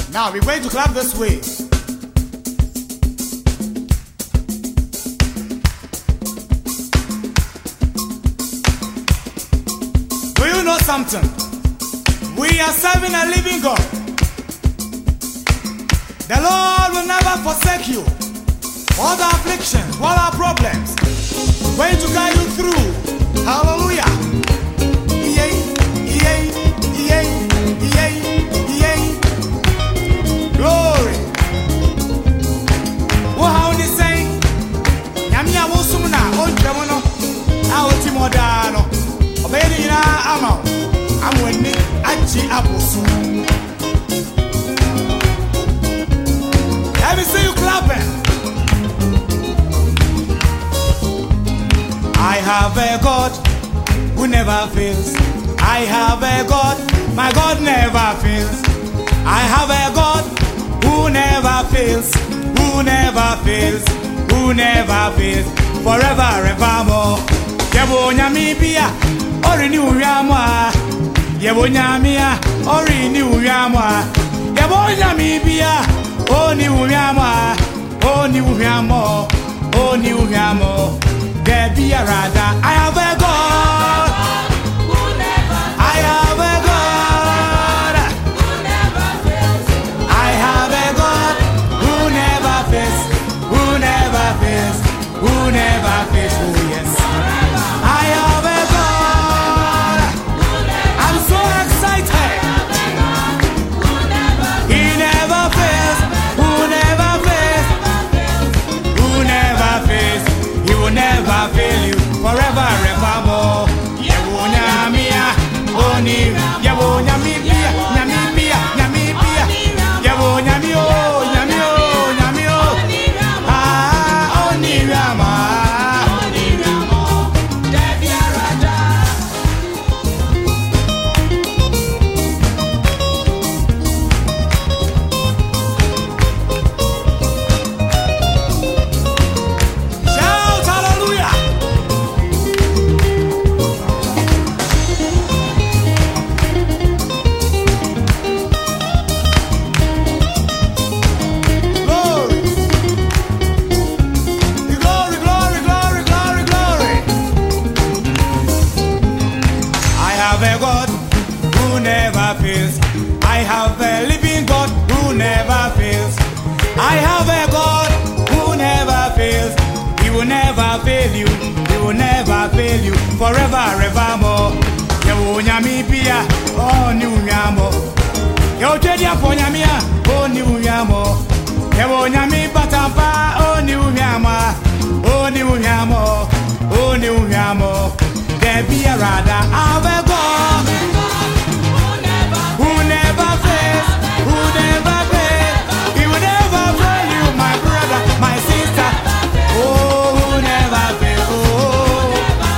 Now we're going to clap this way. Do you know something? We are serving a living God. The Lord will never forsake you. All the afflictions, all our problems, going to guide you through. Hallelujah. Glory. What how they say? Yamia wosumna on Jamono. Our Timodano. Obeying Amo. I'm winning Achi Aposu. Let me see you clapping. I have a God who never fails. I have a God, my God never fails. I have a God who never fails, who never fails, who never fails. Forever, evermore. Yebo nyamibia, ori ni uyamwa. Yebo nyamia, ori ni uyamwa. Yebo nyamibia, oni uyamwa, oni uyamo, oni uyamo. There be a rather. I have a God. I have a God who never fails. I have a God who never fails, who never fails, who never fails. Oh yes. I have a God. I'm so excited. He never fails, who never fails, who never fails. He will never fail you forever, evermore. Oni, yabo nyamibia, nyamibia, nyamibia, yabo nyamio, nyamio, nyamio. Ah, oni rama, oni ramo, devia raja. Shout hallelujah. I have a living God who never fails. I have a God who never fails. He will never fail you. He will never fail you forever, evermore. Yo nyamibia, oh ni unyamo. Yo jedia po nyamia, oh ni unyamo. Yo nyami batampa, oh ni unyama, oh ni unyamo, oh ni unyamo. There be a rather, I have a God. Who never fails, who never fails. He will never fail you, my brother, my sister. Oh, who never fails. Oh,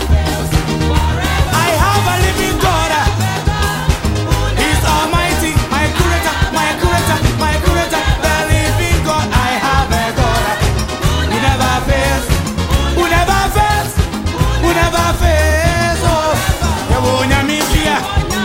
I have a living God. He's almighty, my creator, my creator, my creator. The living God, I have a God who never fails, who never fails, who never fails. Oh,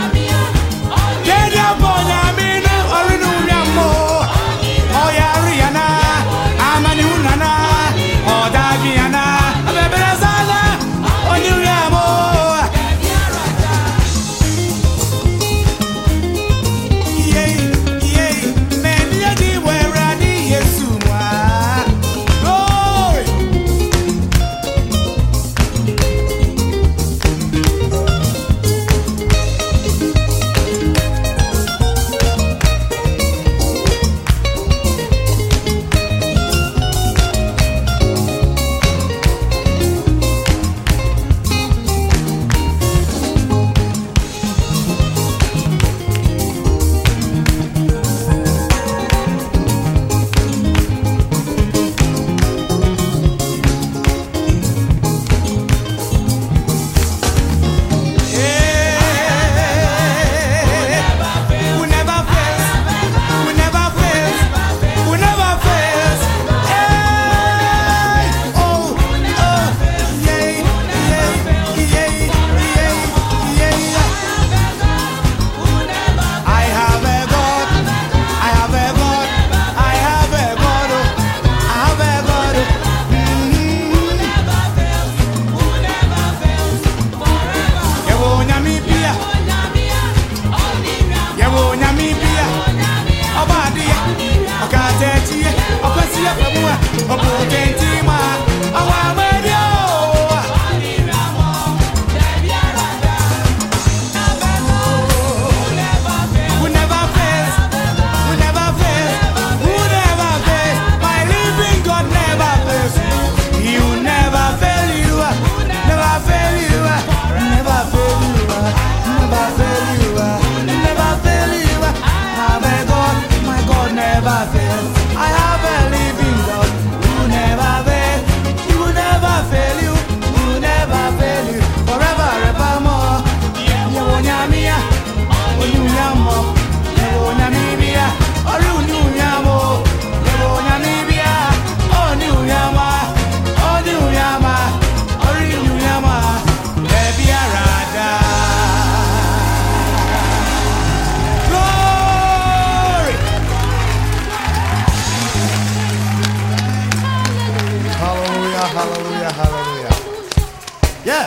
fẹ́ mú